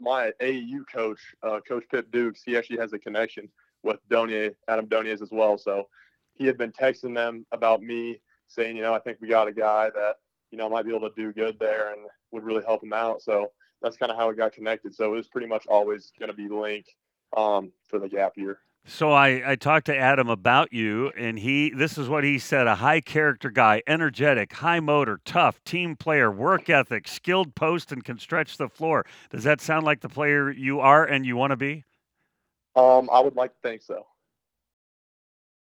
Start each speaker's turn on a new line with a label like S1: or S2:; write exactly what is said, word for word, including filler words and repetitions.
S1: my A A U coach, uh, Coach Pip Dukes, he actually has a connection with Donier, Adam Doniers as well. So he had been texting them about me, saying, you know, I think we got a guy that, you know, might be able to do good there and would really help him out. So that's kind of how it got connected. So it was pretty much always going to be Link um, for the gap year.
S2: So I, I talked to Adam about you, and he this is what he said: a high character guy, energetic, high motor, tough, team player, work ethic, skilled post, and can stretch the floor. Does that sound like the player you are and you want to be?
S1: Um, I would like to think so.